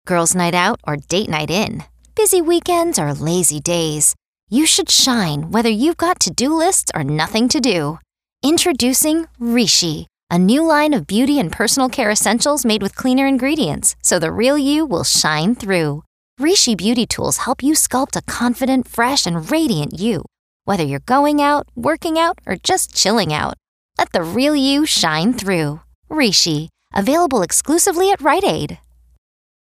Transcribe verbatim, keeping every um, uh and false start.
Girls' night out or date night in. Busy weekends or lazy days. You should shine whether you've got to-do lists or nothing to do. Introducing Rishi, a new line of beauty and personal care essentials made with cleaner ingredients, so the real you will shine through. Rishi beauty tools help you sculpt a confident, fresh, and radiant you. Whether you're going out, working out, or just chilling out, let the real you shine through. Rishi, available exclusively at Rite Aid.